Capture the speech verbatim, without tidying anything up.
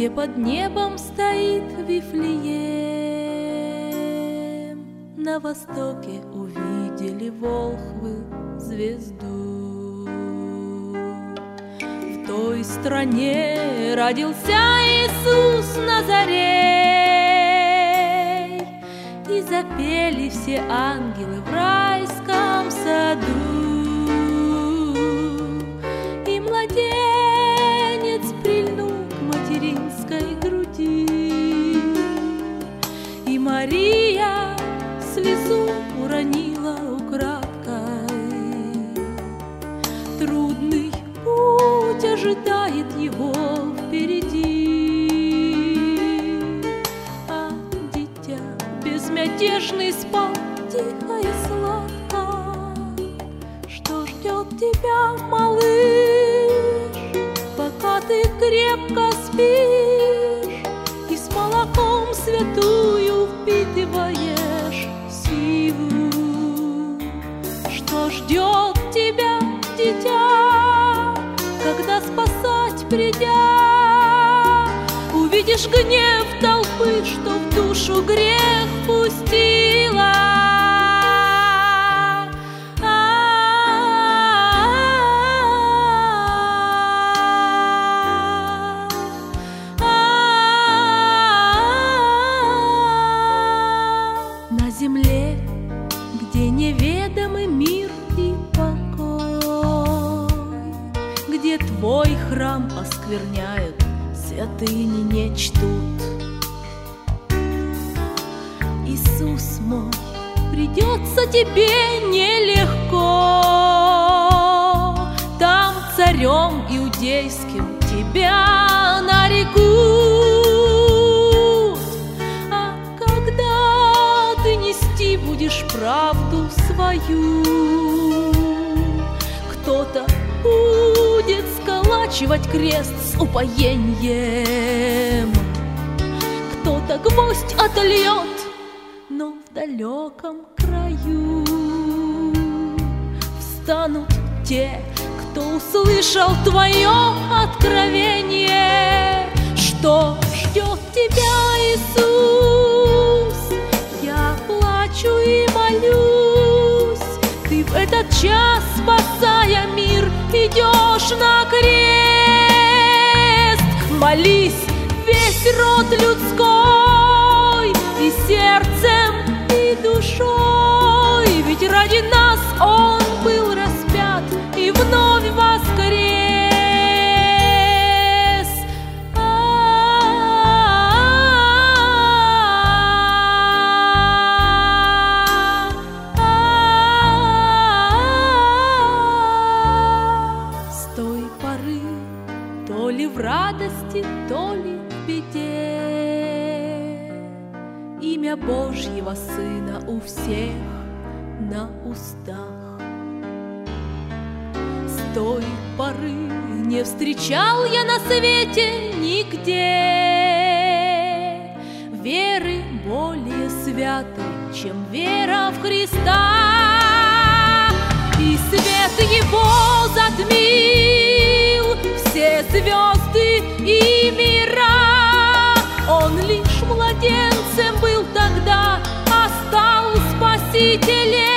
где под небом стоит Вифлеем. На востоке увидели волхвы звезду. В той стране родился Иисус Назарей, и запели все ангелы в райском саду. И младенец прильнул к материнской груди, и Мария слезу уронила украдкой. Трудный путь ожидает его впереди, а дитя безмятежный спал тихо и сладко. Что ждет тебя, малыш, пока ты крепко спишь и с молоком святую впитываешь силу? Что ждет тебя, дитя, когда спасать придя, увидишь гнев толпы, что в душу грех пустила? На земле, где неведомый мир и покой, где твой храм оскверняют, святыни не чтут, Иисус мой, придется тебе нелегко. Там царем иудейским тебя нарекут. А когда ты нести будешь правду свою, кто-то будет сколачивать крест с упоением, кто-то гвоздь отольет, но в далеком краю встанут те, кто услышал твое откровение. Что ждет тебя, Иисус? Я плачу и молюсь. Ты в этот час, спасая мир, идешь на крест. Молись, весь род людской, и сердцем, и душой, ведь ради нас Он был распят и вновь воскрес. С той поры, то ли в радости, то ли в беде, имя Божьего Сына у всех на устах. С той поры не встречал я на свете нигде веры более святой, чем вера в Христа. И свет Его затмил все звезды и мира. Он лишь младенцем был тогда, а стал Спасителем.